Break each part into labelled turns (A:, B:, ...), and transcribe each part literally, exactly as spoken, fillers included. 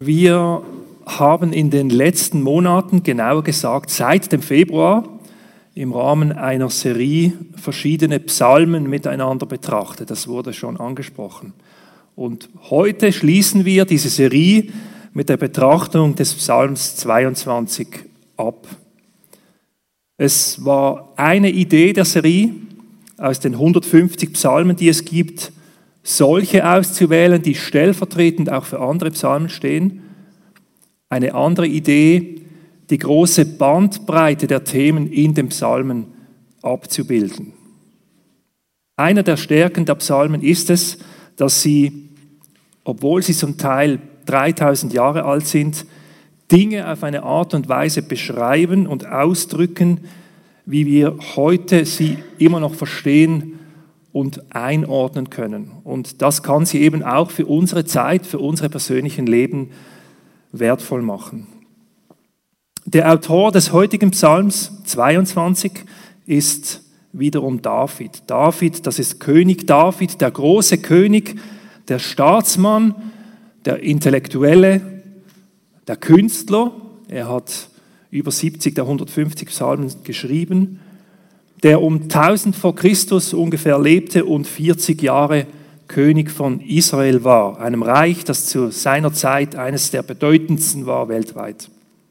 A: Wir haben in den letzten Monaten, genauer gesagt seit dem Februar, im Rahmen einer Serie verschiedene Psalmen miteinander betrachtet. Das wurde schon angesprochen. Und heute schließen wir diese Serie mit der Betrachtung des Psalms zweiundzwanzig ab. Es war eine Idee der Serie, aus den hundertfünfzig Psalmen, die es gibt, solche auszuwählen, die stellvertretend auch für andere Psalmen stehen. Eine andere Idee, die große Bandbreite der Themen in den Psalmen abzubilden. Einer der Stärken der Psalmen ist es, dass sie, obwohl sie zum Teil dreitausend Jahre alt sind, Dinge auf eine Art und Weise beschreiben und ausdrücken, wie wir heute sie immer noch verstehen und einordnen können. Und das kann sie eben auch für unsere Zeit, für unsere persönlichen Leben wertvoll machen. Der Autor des heutigen Psalms zweiundzwanzig ist wiederum David. David, das ist König David, der große König, der Staatsmann, der Intellektuelle, der Künstler. Er hat über siebzig der hundertfünfzig Psalmen geschrieben, der um tausend vor Christus ungefähr lebte und vierzig Jahre König von Israel war, einem Reich, das zu seiner Zeit eines der bedeutendsten war weltweit.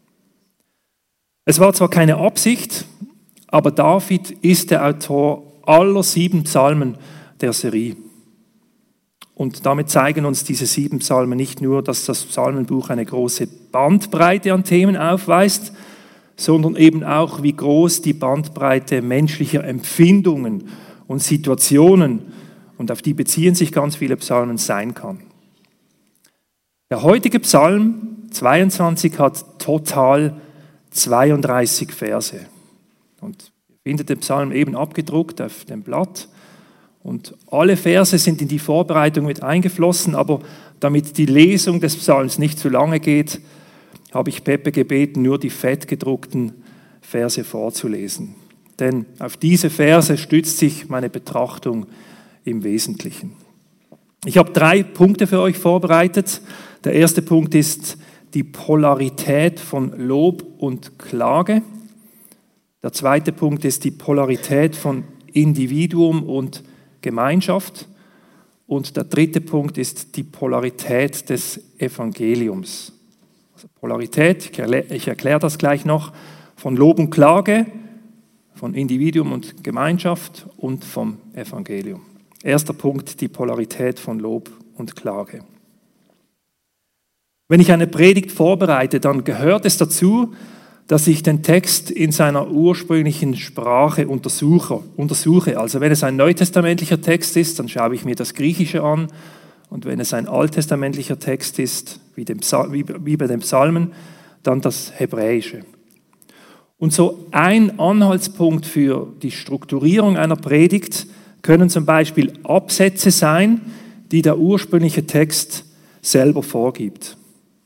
A: Es war zwar keine Absicht, aber David ist der Autor aller sieben Psalmen der Serie. Und damit zeigen uns diese sieben Psalmen nicht nur, dass das Psalmenbuch eine große Bandbreite an Themen aufweist, sondern eben auch, wie groß die Bandbreite menschlicher Empfindungen und Situationen, und auf die beziehen sich ganz viele Psalmen, sein kann. Der heutige Psalm zweiundzwanzig hat total zweiunddreißig Verse. Und ihr findet den Psalm eben abgedruckt auf dem Blatt. Und alle Verse sind in die Vorbereitung mit eingeflossen, aber damit die Lesung des Psalms nicht zu lange geht, habe ich Peppe gebeten, nur die fett gedruckten Verse vorzulesen. Denn auf diese Verse stützt sich meine Betrachtung im Wesentlichen. Ich habe drei Punkte für euch vorbereitet. Der erste Punkt ist die Polarität von Lob und Klage. Der zweite Punkt ist die Polarität von Individuum und Gemeinschaft. Und der dritte Punkt ist die Polarität des Evangeliums. Also Polarität, ich erkläre, ich erkläre das gleich noch, von Lob und Klage, von Individuum und Gemeinschaft und vom Evangelium. Erster Punkt, die Polarität von Lob und Klage. Wenn ich eine Predigt vorbereite, dann gehört es dazu, dass ich den Text in seiner ursprünglichen Sprache untersuche. untersuche. Also wenn es ein neutestamentlicher Text ist, dann schaue ich mir das Griechische an. Und wenn es ein alttestamentlicher Text ist, wie, dem Psal- wie, wie bei den Psalmen, dann das Hebräische. Und so ein Anhaltspunkt für die Strukturierung einer Predigt können zum Beispiel Absätze sein, die der ursprüngliche Text selber vorgibt.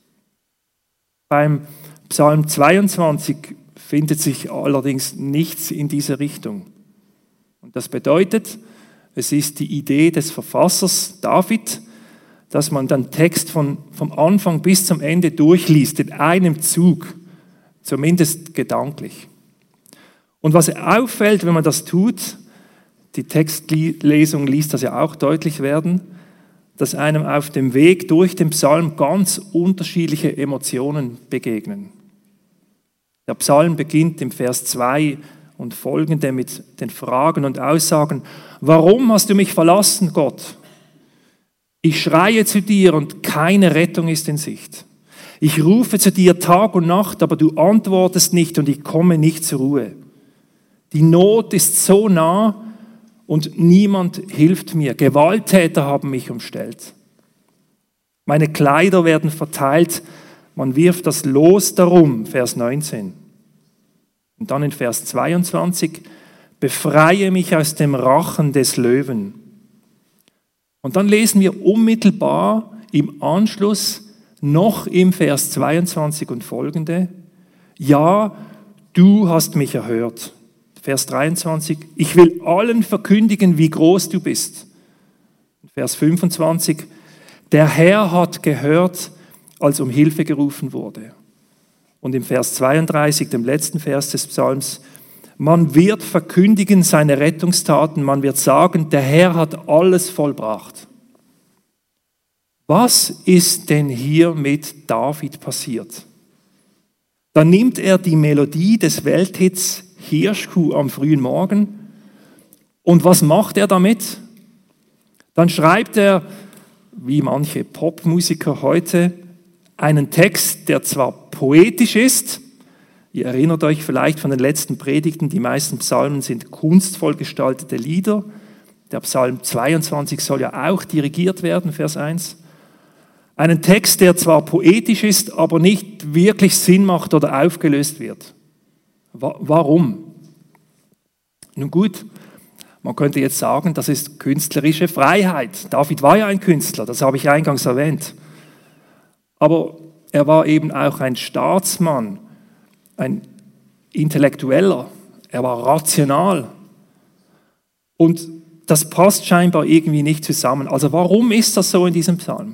A: Beim Psalm zweiundzwanzig findet sich allerdings nichts in diese Richtung. Und das bedeutet, es ist die Idee des Verfassers David, dass man den Text von, vom Anfang bis zum Ende durchliest, in einem Zug, zumindest gedanklich. Und was auffällt, wenn man das tut, die Textlesung liest das ja auch deutlich werden, dass einem auf dem Weg durch den Psalm ganz unterschiedliche Emotionen begegnen. Der Psalm beginnt im Vers zwei und folgende mit den Fragen und Aussagen: Warum hast du mich verlassen, Gott? Ich schreie zu dir und keine Rettung ist in Sicht. Ich rufe zu dir Tag und Nacht, aber du antwortest nicht und ich komme nicht zur Ruhe. Die Not ist so nah und niemand hilft mir. Gewalttäter haben mich umstellt. Meine Kleider werden verteilt, man wirft das Los darum, Vers neunzehn. Und dann in Vers zweiundzwanzig, befreie mich aus dem Rachen des Löwen. Und dann lesen wir unmittelbar im Anschluss noch im Vers zweiundzwanzig und folgende, ja, du hast mich erhört. Vers dreiundzwanzig, ich will allen verkündigen, wie groß du bist. Vers fünfundzwanzig, der Herr hat gehört, als um Hilfe gerufen wurde. Und im Vers zweiunddreißig, dem letzten Vers des Psalms, man wird verkündigen seine Rettungstaten, man wird sagen, der Herr hat alles vollbracht. Was ist denn hier mit David passiert? Dann nimmt er die Melodie des Welthits Hirschkuh am frühen Morgen und was macht er damit? Dann schreibt er, wie manche Popmusiker heute, einen Text, der zwar poetisch ist, ihr erinnert euch vielleicht von den letzten Predigten, die meisten Psalmen sind kunstvoll gestaltete Lieder. Der Psalm zweiundzwanzig soll ja auch dirigiert werden, Vers eins. Einen Text, der zwar poetisch ist, aber nicht wirklich Sinn macht oder aufgelöst wird. Warum? Nun gut, man könnte jetzt sagen, das ist künstlerische Freiheit. David war ja ein Künstler, das habe ich eingangs erwähnt. Aber er war eben auch ein Staatsmann, ein Intellektueller, er war rational. Und das passt scheinbar irgendwie nicht zusammen. Also warum ist das so in diesem Psalm?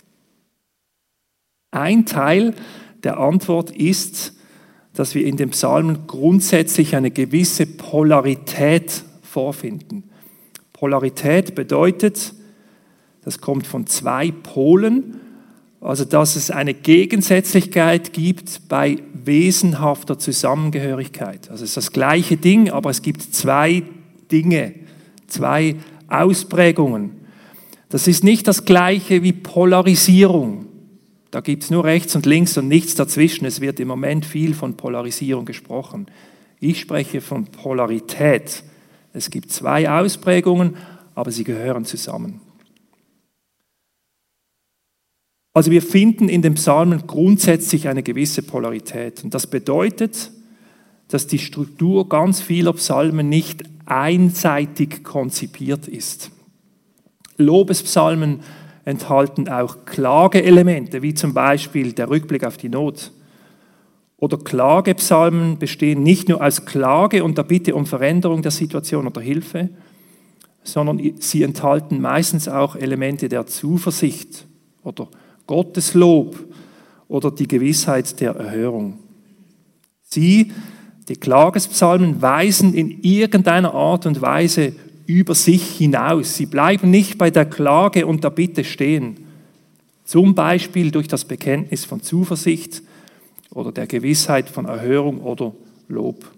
A: Ein Teil der Antwort ist, dass wir in den Psalmen grundsätzlich eine gewisse Polarität vorfinden. Polarität bedeutet, das kommt von zwei Polen, also dass es eine Gegensätzlichkeit gibt bei wesenhafter Zusammengehörigkeit. Also es ist das gleiche Ding, aber es gibt zwei Dinge, zwei Ausprägungen. Das ist nicht das gleiche wie Polarisierung. Da gibt es nur rechts und links und nichts dazwischen. Es wird im Moment viel von Polarisierung gesprochen. Ich spreche von Polarität. Es gibt zwei Ausprägungen, aber sie gehören zusammen. Also wir finden in den Psalmen grundsätzlich eine gewisse Polarität. Und das bedeutet, dass die Struktur ganz vieler Psalmen nicht einseitig konzipiert ist. Lobespsalmen enthalten auch Klageelemente, wie zum Beispiel der Rückblick auf die Not. Oder Klagepsalmen bestehen nicht nur aus Klage und der Bitte um Veränderung der Situation oder Hilfe, sondern sie enthalten meistens auch Elemente der Zuversicht oder Gotteslob oder die Gewissheit der Erhörung. Sie, die Klagespsalmen, weisen in irgendeiner Art und Weise über sich hinaus. Sie bleiben nicht bei der Klage und der Bitte stehen. Zum Beispiel durch das Bekenntnis von Zuversicht oder der Gewissheit von Erhörung oder Lob.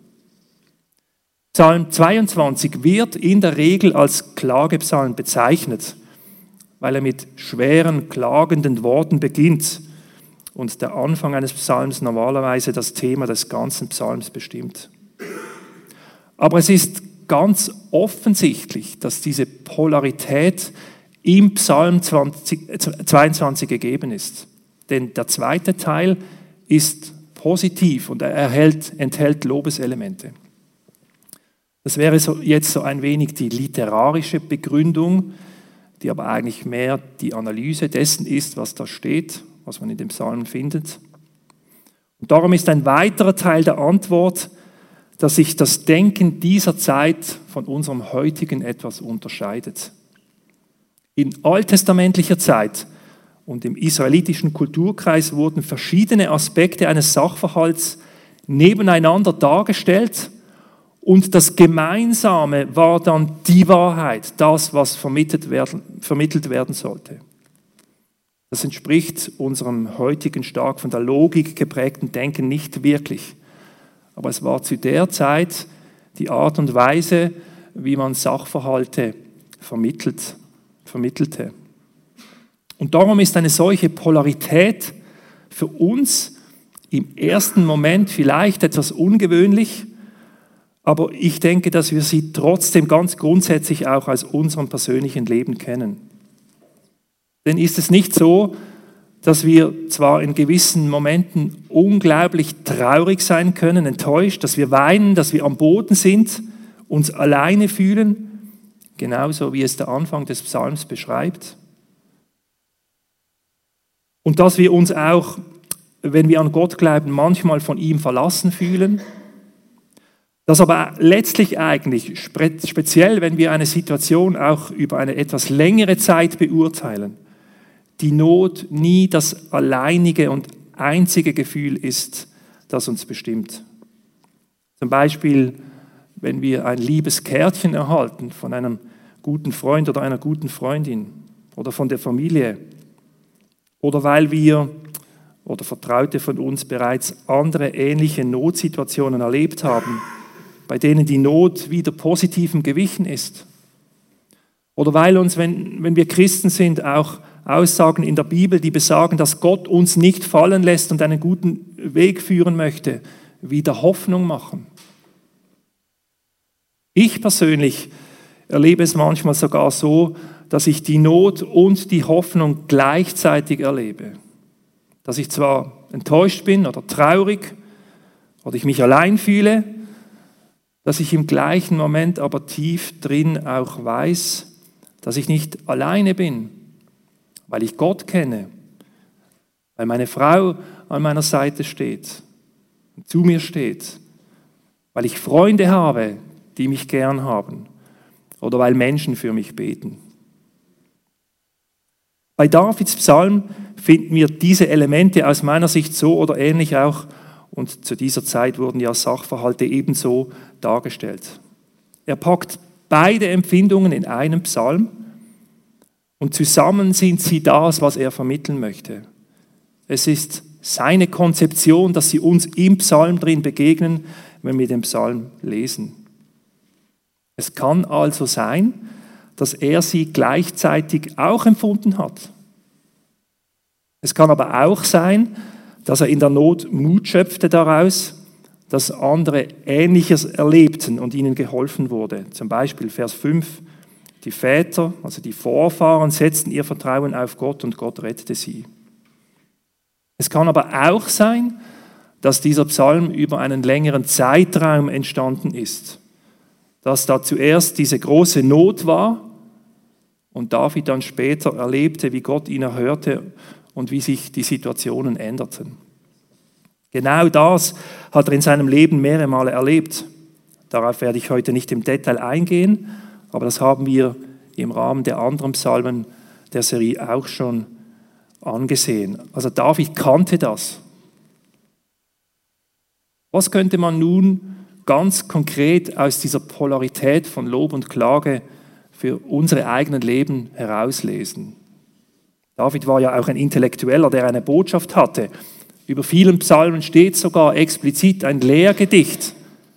A: Psalm zweiundzwanzig wird in der Regel als Klagepsalm bezeichnet, weil er mit schweren, klagenden Worten beginnt und der Anfang eines Psalms normalerweise das Thema des ganzen Psalms bestimmt. Aber es ist ganz offensichtlich, dass diese Polarität im Psalm zweiundzwanzig gegeben ist. Denn der zweite Teil ist positiv und er erhält, enthält Lobeselemente. Das wäre so, jetzt so ein wenig die literarische Begründung, die aber eigentlich mehr die Analyse dessen ist, was da steht, was man in dem Psalm findet. Und darum ist ein weiterer Teil der Antwort, dass sich das Denken dieser Zeit von unserem heutigen etwas unterscheidet. In alttestamentlicher Zeit und im israelitischen Kulturkreis wurden verschiedene Aspekte eines Sachverhalts nebeneinander dargestellt und das Gemeinsame war dann die Wahrheit, das, was vermittelt werden, vermittelt werden sollte. Das entspricht unserem heutigen stark von der Logik geprägten Denken nicht wirklich. Aber es war zu der Zeit die Art und Weise, wie man Sachverhalte vermittelt, vermittelte. Und darum ist eine solche Polarität für uns im ersten Moment vielleicht etwas ungewöhnlich, aber ich denke, dass wir sie trotzdem ganz grundsätzlich auch aus unserem persönlichen Leben kennen. Denn ist es nicht so, dass wir zwar in gewissen Momenten unglaublich traurig sein können, enttäuscht, dass wir weinen, dass wir am Boden sind, uns alleine fühlen, genauso wie es der Anfang des Psalms beschreibt. Und dass wir uns auch, wenn wir an Gott glauben, manchmal von ihm verlassen fühlen. Dass aber letztlich eigentlich, speziell wenn wir eine Situation auch über eine etwas längere Zeit beurteilen, die Not nie das alleinige und einzige Gefühl ist, das uns bestimmt. Zum Beispiel, wenn wir ein liebes Kärtchen erhalten von einem guten Freund oder einer guten Freundin oder von der Familie oder weil wir oder Vertraute von uns bereits andere ähnliche Notsituationen erlebt haben, bei denen die Not wieder positivem gewichen ist. Oder weil uns, wenn, wenn wir Christen sind, auch Aussagen in der Bibel, die besagen, dass Gott uns nicht fallen lässt und einen guten Weg führen möchte, wieder Hoffnung machen. Ich persönlich erlebe es manchmal sogar so, dass ich die Not und die Hoffnung gleichzeitig erlebe. Dass ich zwar enttäuscht bin oder traurig oder ich mich allein fühle, dass ich im gleichen Moment aber tief drin auch weiß, dass ich nicht alleine bin, weil ich Gott kenne, weil meine Frau an meiner Seite steht, zu mir steht, weil ich Freunde habe, die mich gern haben oder weil Menschen für mich beten. Bei Davids Psalm finden wir diese Elemente aus meiner Sicht so oder ähnlich auch, und zu dieser Zeit wurden ja Sachverhalte ebenso dargestellt. Er packt beide Empfindungen in einem Psalm und zusammen sind sie das, was er vermitteln möchte. Es ist seine Konzeption, dass sie uns im Psalm drin begegnen, wenn wir den Psalm lesen. Es kann also sein, dass er sie gleichzeitig auch empfunden hat. Es kann aber auch sein, dass er in der Not Mut schöpfte daraus, dass andere Ähnliches erlebten und ihnen geholfen wurde. Zum Beispiel Vers fünf, die Väter, also die Vorfahren, setzten ihr Vertrauen auf Gott und Gott rettete sie. Es kann aber auch sein, dass dieser Psalm über einen längeren Zeitraum entstanden ist, dass da zuerst diese große Not war und David dann später erlebte, wie Gott ihn erhörte und wie sich die Situationen änderten. Genau das hat er in seinem Leben mehrere Male erlebt. Darauf werde ich heute nicht im Detail eingehen, aber das haben wir im Rahmen der anderen Psalmen der Serie auch schon angesehen. Also David kannte das. Was könnte man nun ganz konkret aus dieser Polarität von Lob und Klage für unsere eigenen Leben herauslesen? David war ja auch ein Intellektueller, der eine Botschaft hatte. Über vielen Psalmen steht sogar explizit ein Lehrgedicht.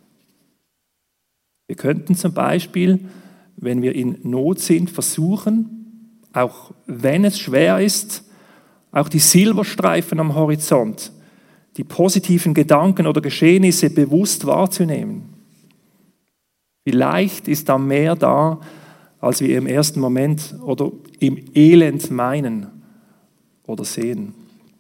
A: Wir könnten zum Beispiel, wenn wir in Not sind, versuchen, auch wenn es schwer ist, auch die Silberstreifen am Horizont, die positiven Gedanken oder Geschehnisse bewusst wahrzunehmen. Vielleicht ist da mehr da, als wir im ersten Moment oder im Elend meinen oder sehen.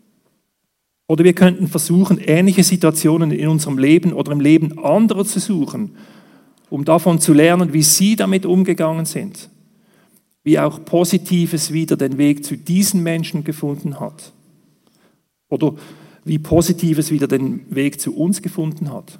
A: Oder wir könnten versuchen, ähnliche Situationen in unserem Leben oder im Leben anderer zu suchen, um davon zu lernen, wie sie damit umgegangen sind, wie auch Positives wieder den Weg zu diesen Menschen gefunden hat oder wie Positives wieder den Weg zu uns gefunden hat.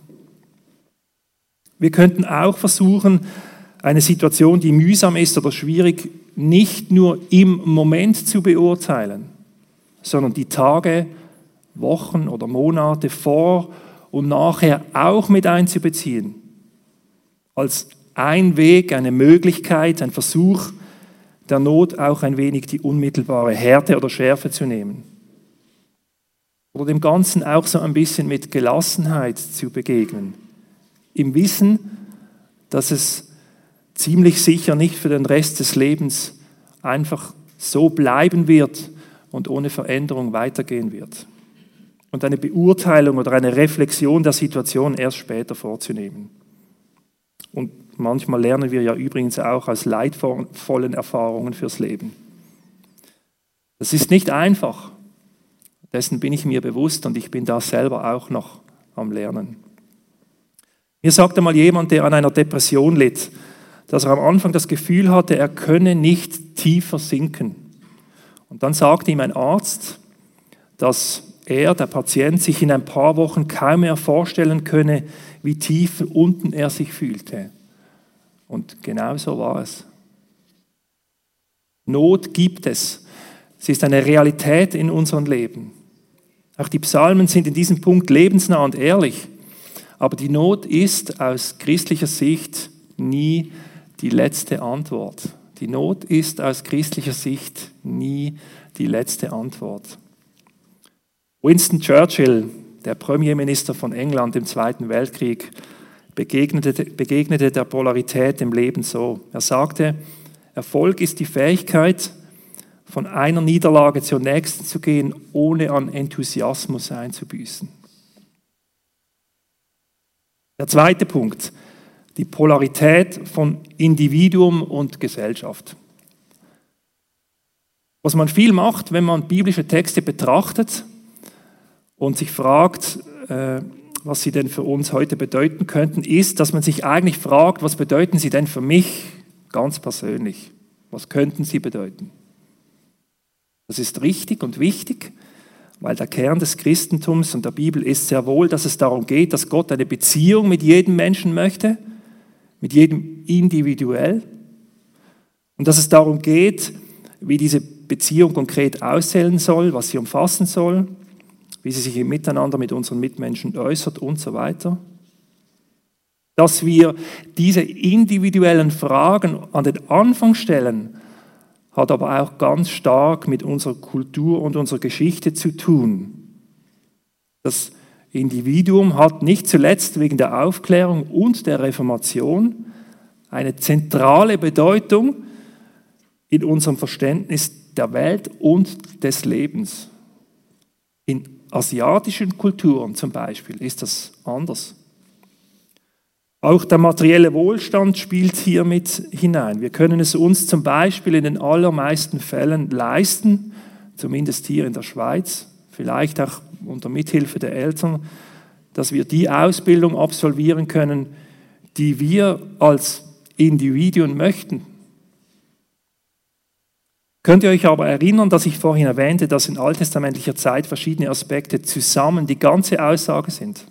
A: Wir könnten auch versuchen, eine Situation, die mühsam ist oder schwierig, nicht nur im Moment zu beurteilen, sondern die Tage, Wochen oder Monate vor und nachher auch mit einzubeziehen. Als ein Weg, eine Möglichkeit, ein Versuch, der Not auch ein wenig die unmittelbare Härte oder Schärfe zu nehmen. Oder dem Ganzen auch so ein bisschen mit Gelassenheit zu begegnen. Im Wissen, dass es ziemlich sicher nicht für den Rest des Lebens einfach so bleiben wird und ohne Veränderung weitergehen wird. Und eine Beurteilung oder eine Reflexion der Situation erst später vorzunehmen. Und manchmal lernen wir ja übrigens auch aus leidvollen Erfahrungen fürs Leben. Das ist nicht einfach. Dessen bin ich mir bewusst und ich bin da selber auch noch am Lernen. Mir sagte mal jemand, der an einer Depression litt, dass er am Anfang das Gefühl hatte, er könne nicht tiefer sinken. Und dann sagte ihm ein Arzt, dass er, der Patient, sich in ein paar Wochen kaum mehr vorstellen könne, wie tief unten er sich fühlte. Und genau so war es. Not gibt es. Sie ist eine Realität in unserem Leben. Auch die Psalmen sind in diesem Punkt lebensnah und ehrlich. Aber die Not ist aus christlicher Sicht nie die letzte Antwort. Die Not ist aus christlicher Sicht nie die letzte Antwort. Winston Churchill, der Premierminister von England im Zweiten Weltkrieg, begegnete, begegnete der Polarität im Leben so. Er sagte, Erfolg ist die Fähigkeit, von einer Niederlage zur nächsten zu gehen, ohne an Enthusiasmus einzubüßen. Der zweite Punkt, die Polarität von Individuum und Gesellschaft. Was man viel macht, wenn man biblische Texte betrachtet und sich fragt, äh, was sie denn für uns heute bedeuten könnten, ist, dass man sich eigentlich fragt, was bedeuten sie denn für mich ganz persönlich? Was könnten sie bedeuten? Das ist richtig und wichtig, weil der Kern des Christentums und der Bibel ist sehr wohl, dass es darum geht, dass Gott eine Beziehung mit jedem Menschen möchte, mit jedem individuell, und dass es darum geht, wie diese Beziehung konkret aussehen soll, was sie umfassen soll, wie sie sich im Miteinander mit unseren Mitmenschen äußert und so weiter. Dass wir diese individuellen Fragen an den Anfang stellen, hat aber auch ganz stark mit unserer Kultur und unserer Geschichte zu tun. Das Individuum hat nicht zuletzt wegen der Aufklärung und der Reformation eine zentrale Bedeutung in unserem Verständnis der Welt und des Lebens. In asiatischen Kulturen zum Beispiel ist das anders. Auch der materielle Wohlstand spielt hier mit hinein. Wir können es uns zum Beispiel in den allermeisten Fällen leisten, zumindest hier in der Schweiz, vielleicht auch unter Mithilfe der Eltern, dass wir die Ausbildung absolvieren können, die wir als Individuen möchten. Könnt ihr euch aber erinnern, dass ich vorhin erwähnte, dass in alttestamentlicher Zeit verschiedene Aspekte zusammen die ganze Aussage sind?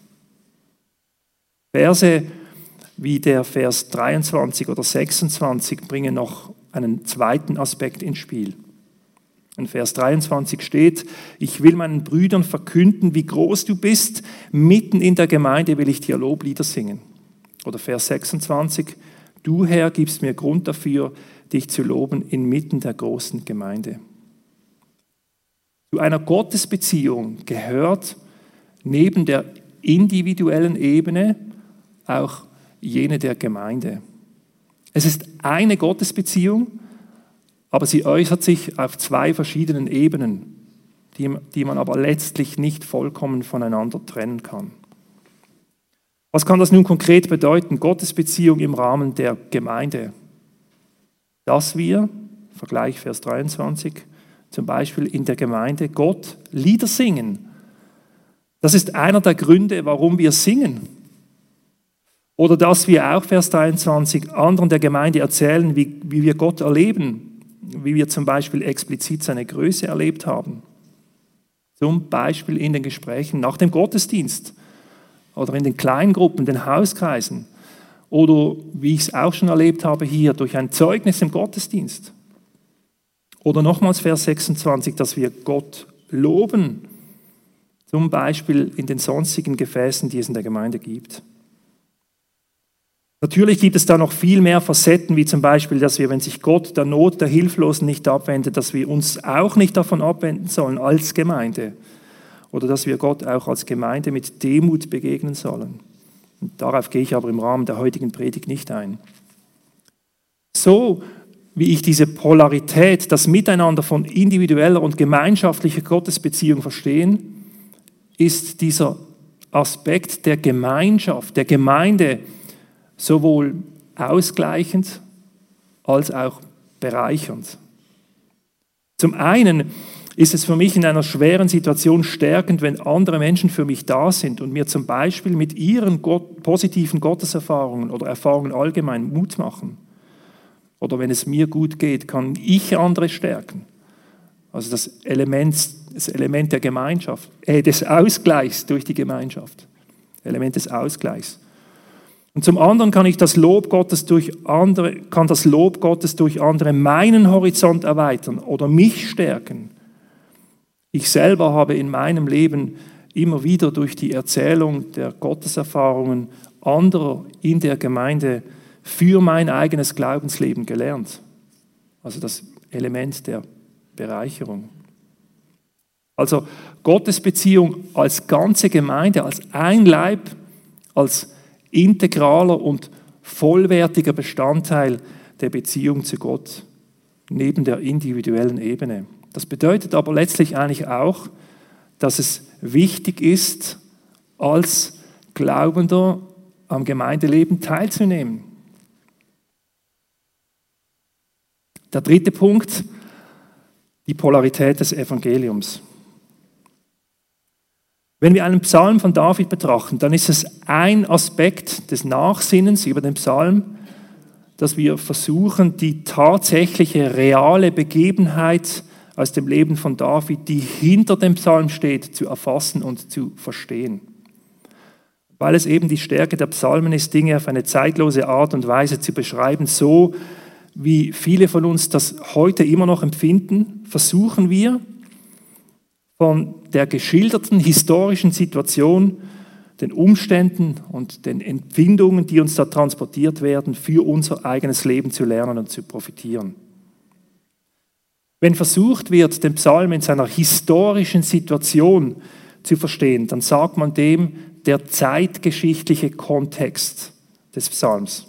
A: Verse wie der Vers dreiundzwanzig oder sechsundzwanzig bringen noch einen zweiten Aspekt ins Spiel. In Vers dreiundzwanzig steht, ich will meinen Brüdern verkünden, wie groß du bist, mitten in der Gemeinde will ich dir Loblieder singen. Oder Vers sechsundzwanzig, du Herr gibst mir Grund dafür, dich zu loben inmitten der großen Gemeinde. Zu einer Gottesbeziehung gehört neben der individuellen Ebene auch jene der Gemeinde. Es ist eine Gottesbeziehung, aber sie äußert sich auf zwei verschiedenen Ebenen, die, die man aber letztlich nicht vollkommen voneinander trennen kann. Was kann das nun konkret bedeuten? Gottesbeziehung im Rahmen der Gemeinde. Dass wir, Vergleich Vers dreiundzwanzig, zum Beispiel in der Gemeinde Gott Lieder singen. Das ist einer der Gründe, warum wir singen. Oder dass wir auch, Vers dreiundzwanzig, anderen der Gemeinde erzählen, wie, wie wir Gott erleben, wie wir zum Beispiel explizit seine Größe erlebt haben. Zum Beispiel in den Gesprächen nach dem Gottesdienst oder in den Kleingruppen, den Hauskreisen oder, wie ich es auch schon erlebt habe hier, durch ein Zeugnis im Gottesdienst. Oder nochmals Vers sechsundzwanzig, dass wir Gott loben, zum Beispiel in den sonstigen Gefäßen, die es in der Gemeinde gibt. Natürlich gibt es da noch viel mehr Facetten, wie zum Beispiel, dass wir, wenn sich Gott der Not der Hilflosen nicht abwendet, dass wir uns auch nicht davon abwenden sollen als Gemeinde. Oder dass wir Gott auch als Gemeinde mit Demut begegnen sollen. Und darauf gehe ich aber im Rahmen der heutigen Predigt nicht ein. So wie ich diese Polarität, das Miteinander von individueller und gemeinschaftlicher Gottesbeziehung verstehen, ist dieser Aspekt der Gemeinschaft, der Gemeinde, sowohl ausgleichend als auch bereichernd. Zum einen ist es für mich in einer schweren Situation stärkend, wenn andere Menschen für mich da sind und mir zum Beispiel mit ihren Gott, positiven Gotteserfahrungen oder Erfahrungen allgemein Mut machen. Oder wenn es mir gut geht, kann ich andere stärken. Also das Element, das Element der Gemeinschaft, äh, des Ausgleichs durch die Gemeinschaft. Element des Ausgleichs. Und zum anderen kann ich das Lob Gottes durch andere, kann das Lob Gottes durch andere meinen Horizont erweitern oder mich stärken, Ich selber habe in meinem Leben immer wieder durch die Erzählung der Gotteserfahrungen anderer in der Gemeinde für mein eigenes Glaubensleben gelernt. Also das Element der Bereicherung. Also Gottesbeziehung als ganze Gemeinde, als ein Leib, als integraler und vollwertiger Bestandteil der Beziehung zu Gott, neben der individuellen Ebene. Das bedeutet aber letztlich eigentlich auch, dass es wichtig ist, als Glaubender am Gemeindeleben teilzunehmen. Der dritte Punkt, die Polarität des Evangeliums. Wenn wir einen Psalm von David betrachten, dann ist es ein Aspekt des Nachsinnens über den Psalm, dass wir versuchen, die tatsächliche, reale Begebenheit aus dem Leben von David, die hinter dem Psalm steht, zu erfassen und zu verstehen. Weil es eben die Stärke der Psalmen ist, Dinge auf eine zeitlose Art und Weise zu beschreiben, so wie viele von uns das heute immer noch empfinden, versuchen wir, von der geschilderten historischen Situation, den Umständen und den Empfindungen, die uns da transportiert werden, für unser eigenes Leben zu lernen und zu profitieren. Wenn versucht wird, den Psalm in seiner historischen Situation zu verstehen, dann sagt man dem der zeitgeschichtliche Kontext des Psalms.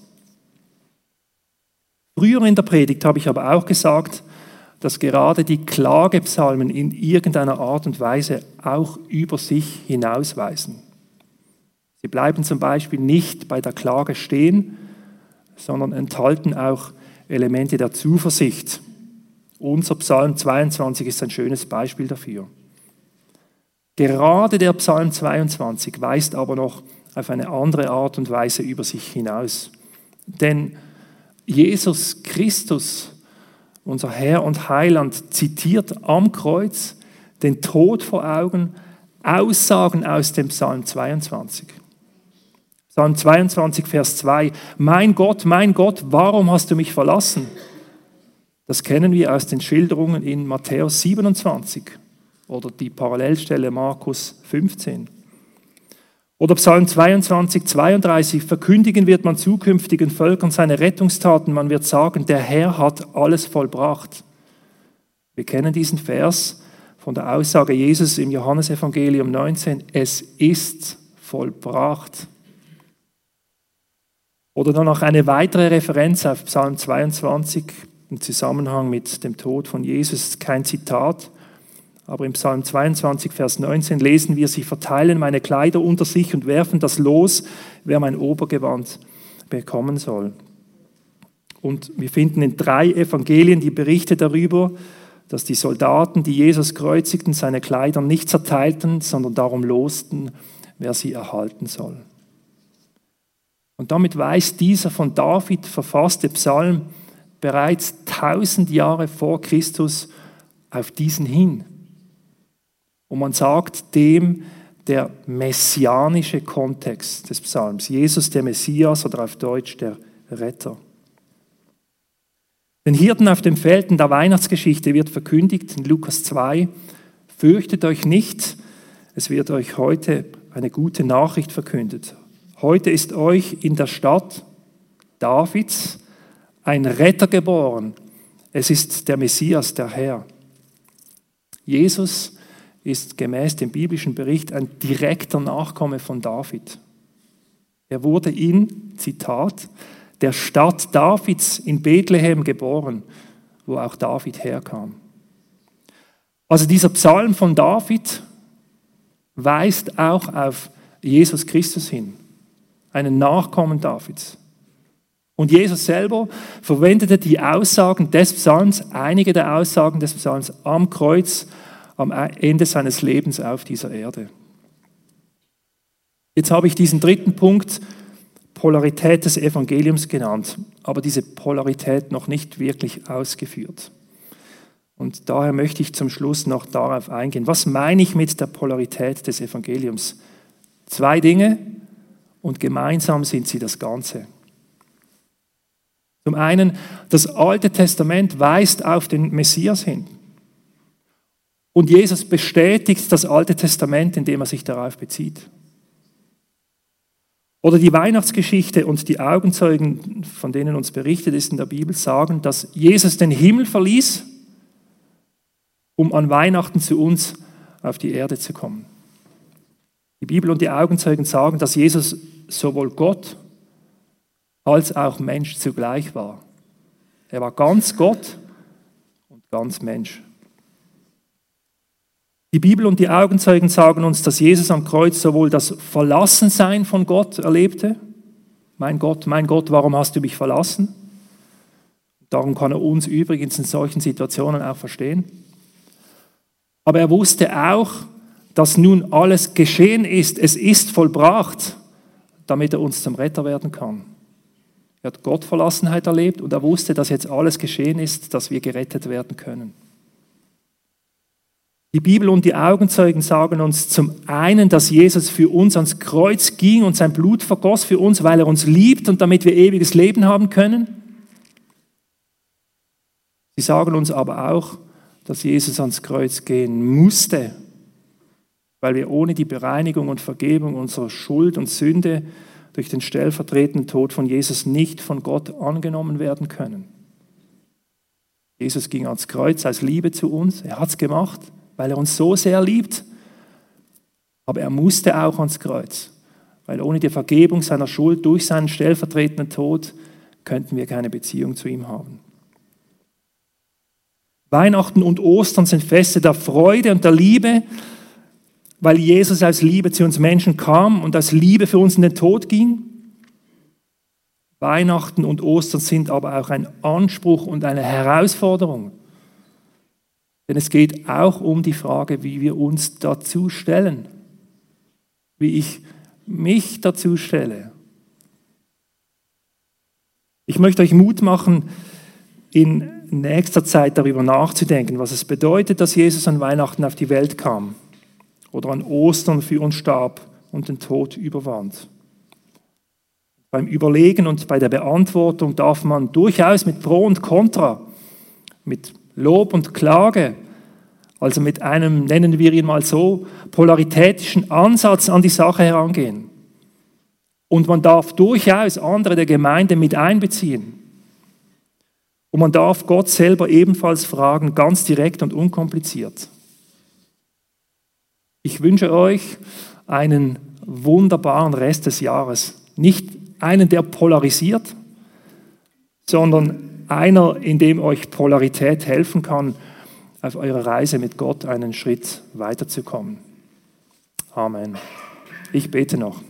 A: Früher in der Predigt habe ich aber auch gesagt, dass gerade die Klagepsalmen in irgendeiner Art und Weise auch über sich hinausweisen. Sie bleiben zum Beispiel nicht bei der Klage stehen, sondern enthalten auch Elemente der Zuversicht. Unser Psalm zweiundzwanzig ist ein schönes Beispiel dafür. Gerade der Psalm zweiundzwanzig weist aber noch auf eine andere Art und Weise über sich hinaus. Denn Jesus Christus, unser Herr und Heiland, zitiert am Kreuz den Tod vor Augen, Aussagen aus dem Psalm zweiundzwanzig. Psalm zweiundzwanzig, Vers zwei. Mein Gott, mein Gott, warum hast du mich verlassen? Das kennen wir aus den Schilderungen in Matthäus siebenundzwanzig oder die Parallelstelle Markus fünfzehn. Oder Psalm zweiundzwanzig, zweiunddreißig. Verkündigen wird man zukünftigen Völkern seine Rettungstaten. Man wird sagen, der Herr hat alles vollbracht. Wir kennen diesen Vers von der Aussage Jesus im Johannesevangelium neunzehn. Es ist vollbracht. Oder dann noch eine weitere Referenz auf Psalm zweiundzwanzig im Zusammenhang mit dem Tod von Jesus. Kein Zitat, aber im Psalm zweiundzwanzig, Vers neunzehn lesen wir, sie verteilen meine Kleider unter sich und werfen das Los, wer mein Obergewand bekommen soll. Und wir finden in drei Evangelien die Berichte darüber, dass die Soldaten, die Jesus kreuzigten, seine Kleider nicht zerteilten, sondern darum losten, wer sie erhalten soll. Und damit weist dieser von David verfasste Psalm bereits tausend Jahre vor Christus auf diesen hin. Und man sagt dem der messianische Kontext des Psalms. Jesus der Messias oder auf Deutsch der Retter. Den Hirten auf dem Feld in der Weihnachtsgeschichte wird verkündigt in Lukas zwei, fürchtet euch nicht, es wird euch heute eine gute Nachricht verkündet. Heute ist euch in der Stadt Davids ein Retter geboren. Es ist der Messias, der Herr. Jesus ist gemäß dem biblischen Bericht ein direkter Nachkomme von David. Er wurde in, Zitat, der Stadt Davids in Bethlehem geboren, wo auch David herkam. Also dieser Psalm von David weist auch auf Jesus Christus hin, einen Nachkommen Davids. Und Jesus selber verwendete die Aussagen des Psalms, einige der Aussagen des Psalms am Kreuz, am Ende seines Lebens auf dieser Erde. Jetzt habe ich diesen dritten Punkt, Polarität des Evangeliums genannt, aber diese Polarität noch nicht wirklich ausgeführt. Und daher möchte ich zum Schluss noch darauf eingehen. Was meine ich mit der Polarität des Evangeliums? Zwei Dinge und gemeinsam sind sie das Ganze. Zum einen, das Alte Testament weist auf den Messias hin. Und Jesus bestätigt das Alte Testament, indem er sich darauf bezieht. Oder die Weihnachtsgeschichte und die Augenzeugen, von denen uns berichtet ist in der Bibel, sagen, dass Jesus den Himmel verließ, um an Weihnachten zu uns auf die Erde zu kommen. Die Bibel und die Augenzeugen sagen, dass Jesus sowohl Gott als auch Mensch zugleich war. Er war ganz Gott und ganz Mensch. Die Bibel und die Augenzeugen sagen uns, dass Jesus am Kreuz sowohl das Verlassensein von Gott erlebte. Mein Gott, mein Gott, warum hast du mich verlassen? Darum kann er uns übrigens in solchen Situationen auch verstehen. Aber er wusste auch, dass nun alles geschehen ist. Es ist vollbracht, damit er uns zum Retter werden kann. Er hat Gottverlassenheit erlebt und er wusste, dass jetzt alles geschehen ist, dass wir gerettet werden können. Die Bibel und die Augenzeugen sagen uns zum einen, dass Jesus für uns ans Kreuz ging und sein Blut vergoss für uns, weil er uns liebt und damit wir ewiges Leben haben können. Sie sagen uns aber auch, dass Jesus ans Kreuz gehen musste, weil wir ohne die Bereinigung und Vergebung unserer Schuld und Sünde durch den stellvertretenden Tod von Jesus nicht von Gott angenommen werden können. Jesus ging ans Kreuz aus Liebe zu uns, er hat es gemacht, weil er uns so sehr liebt, aber er musste auch ans Kreuz, weil ohne die Vergebung seiner Schuld durch seinen stellvertretenden Tod könnten wir keine Beziehung zu ihm haben. Weihnachten und Ostern sind Feste der Freude und der Liebe, weil Jesus aus Liebe zu uns Menschen kam und aus Liebe für uns in den Tod ging. Weihnachten und Ostern sind aber auch ein Anspruch und eine Herausforderung. Denn es geht auch um die Frage, wie wir uns dazu stellen, wie ich mich dazu stelle. Ich möchte euch Mut machen, in nächster Zeit darüber nachzudenken, was es bedeutet, dass Jesus an Weihnachten auf die Welt kam oder an Ostern für uns starb und den Tod überwand. Beim Überlegen und bei der Beantwortung darf man durchaus mit Pro und Contra, mit Lob und Klage, also mit einem, nennen wir ihn mal so, polaritätischen Ansatz an die Sache herangehen. Und man darf durchaus andere der Gemeinde mit einbeziehen. Und man darf Gott selber ebenfalls fragen, ganz direkt und unkompliziert. Ich wünsche euch einen wunderbaren Rest des Jahres. Nicht einen, der polarisiert, sondern einer, in dem euch Polarität helfen kann, auf eurer Reise mit Gott einen Schritt weiterzukommen. Amen. Ich bete noch.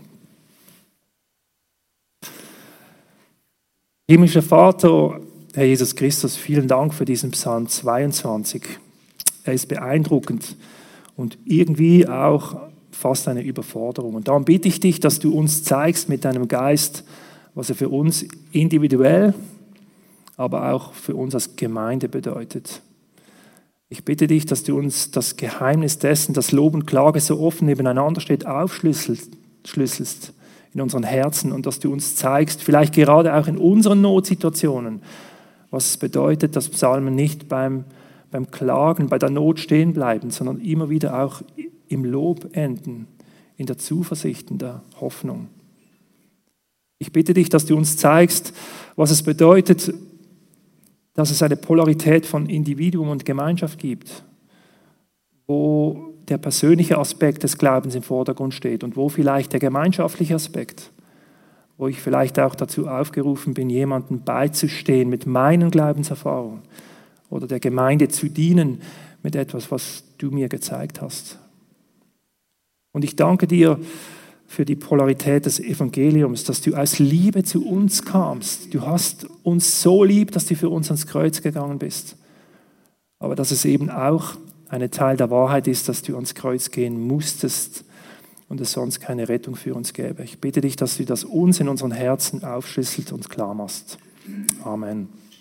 A: Himmlischer Vater, Herr Jesus Christus, vielen Dank für diesen Psalm zweiundzwanzig. Er ist beeindruckend und irgendwie auch fast eine Überforderung. Und darum bitte ich dich, dass du uns zeigst mit deinem Geist, was er für uns individuell, aber auch für uns als Gemeinde bedeutet. Ich bitte dich, dass du uns das Geheimnis dessen, dass Lob und Klage so offen nebeneinander steht, aufschlüsselst in unseren Herzen und dass du uns zeigst, vielleicht gerade auch in unseren Notsituationen, was es bedeutet, dass Psalmen nicht beim, beim Klagen, bei der Not stehen bleiben, sondern immer wieder auch im Lob enden, in der Zuversicht, in der Hoffnung. Ich bitte dich, dass du uns zeigst, was es bedeutet, dass es eine Polarität von Individuum und Gemeinschaft gibt, wo der persönliche Aspekt des Glaubens im Vordergrund steht und wo vielleicht der gemeinschaftliche Aspekt, wo ich vielleicht auch dazu aufgerufen bin, jemandem beizustehen mit meinen Glaubenserfahrungen oder der Gemeinde zu dienen mit etwas, was du mir gezeigt hast. Und ich danke dir für die Polarität des Evangeliums, dass du aus Liebe zu uns kamst. Du hast uns so lieb, dass du für uns ans Kreuz gegangen bist. Aber dass es eben auch ein Teil der Wahrheit ist, dass du ans Kreuz gehen musstest und es sonst keine Rettung für uns gäbe. Ich bitte dich, dass du das uns in unseren Herzen aufschlüsselt und klar machst. Amen.